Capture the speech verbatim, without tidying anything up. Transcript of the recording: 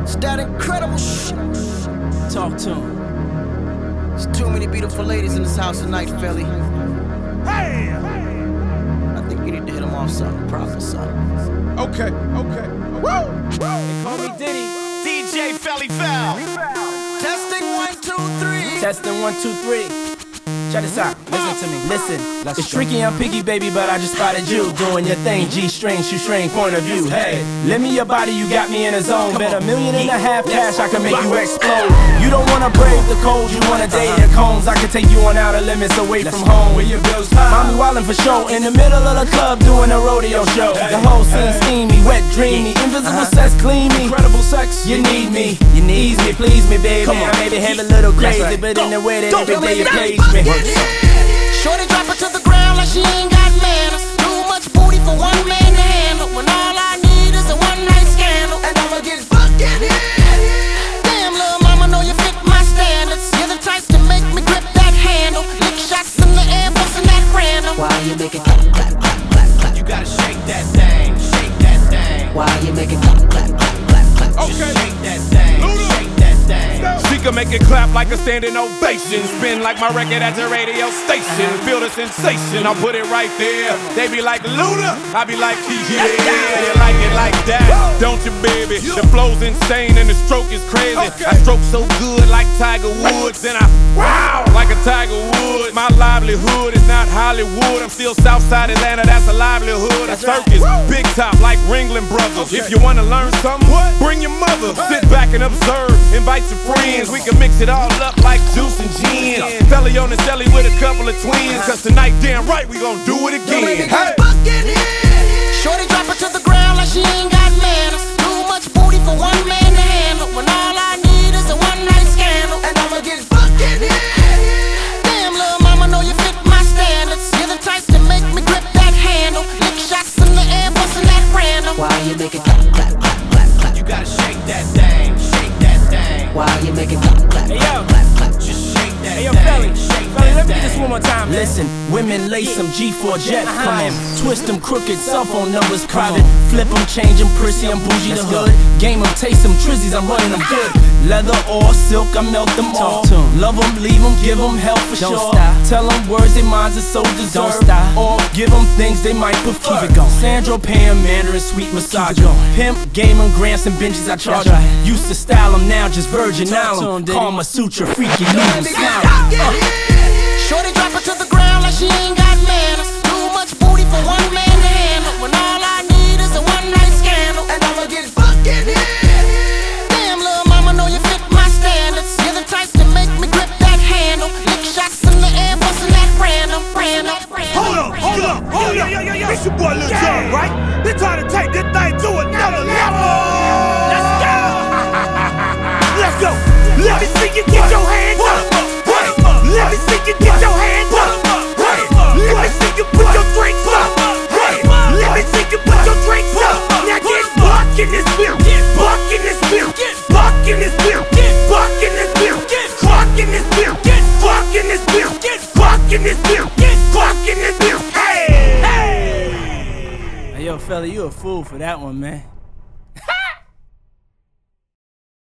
It's that incredible shit. Talk to him. There's too many beautiful ladies in this house tonight, Philly. Hey! I think you need to hit them off something proper, son. Okay, okay. Woo! They call me Diddy. D J Felly Fel. Testing one, two, three. Testing one, two, three. Check this out, listen to me, listen. It's tricky, I'm picky, baby, but I just spotted you doing your thing. G-string, shoestring, point of view. Hey, lend me your body, you got me in a zone. Bet a million and a half cash, I can make you explode. You don't wanna brave the cold, you wanna date your combs. I can take you on outer limits away from home. Where your bills high. Mommy wildin' for show, in the middle of the club doing a rodeo show. The whole scene steamy, wet, dreamy, invisible sex, clean me. Incredible sex, you need me, you need me, please me, baby. I may behave a little crazy, but in the way that every day you praise me. Shorty drop her to the ground like she ain't got manners. Too much booty for one man to handle. When all I need is a one night scandal, and I'ma get fucking hit. Damn, little mama, know you fit my standards. You're the type to make me grip that handle. Lick shots in the air, bustin' that random. Why you make it clap, clap, clap, clap, clap? You gotta shake that thing, shake that thing. Why you make it clap, clap, clap, clap, clap? Okay. Just shake that thing, shake that thing. She can make it clap like a standing ovation. Spin like my record at the radio station. Feel the sensation, I'll put it right there. They be like Luda, I be like yeah. You like it like that, don't you, baby? The flow's insane and the stroke is crazy. I stroke so good like Tiger Woods, and I wow like a Tiger Woods. My livelihood is not Hollywood. I'm still Southside Atlanta, that's a livelihood. A circus, big top like Ringling Brothers. If you wanna learn something, bring your mother. Sit back and observe, invite your friends. We can mix it all up like juice and gin. Felly on the celly with a couple of twins. Cause tonight, damn right, we gon' do it again. Hey! Shorty drop her to the ground like she ain't got manners. Too much booty for one man to handle. When all I need is a one night scandal, and I'ma get fucking hit. Damn, little mama, know you fit my standards. You're the type to make me grip that handle. Lick shots in the air, bustin' that random. Why you make it clap, clap, clap, clap, clap? You gotta shake that thing, shake that thing. Why you make it clap, clap, Hey, yo. clap, clap? Just shake that Hey, yo, thing, Felly, shake Felly, let that me get this thing. one more time. Listen, women lace them G four jets. Come on, twist them crooked cell phone numbers private. Flip them, change them, prissy, I'm bougie the hood. Game them, taste them, trizzies, I'm running them good. Leather or silk, I melt them all. Love them, leave them, give them hell for sure. Tell them words they minds are so deserved. Or give them things they might prefer. Keep it going. Sandro, Pam, Mandarin, sweet massage. Pimp, gaming, grants, and benches I charge. Used to style them, now just Virgin Island. Karma Sutra, freaky, leave them smiling. Shorty drop her to the ground like she ain't got manners. Too much booty for one man to handle. When all I need is a one night scandal, and I'ma get fucking hit. Damn, little mama, know you fit my standards. You're the type to make me grip that handle. Lick shots in the air, bustin' that random, random, random. Hold up, hold up, hold up. It's your boy Lil Jon, right? They trying to take this thing to another level. Let's go. Let's go. Let me see you get your hands up. Let me see you get your hands up. Let me see you put your drinks up. Let me see you put your drinks up. Now get buck in this beer. Get buck in this beer. Get buck in this beer. Get buck in this beer. Get fuck in this beer. Get fuck in this beer. Get fuck in this beer. Get fuck in this beer. Hey! Hey, yo, Felly, you a fool for that one, man.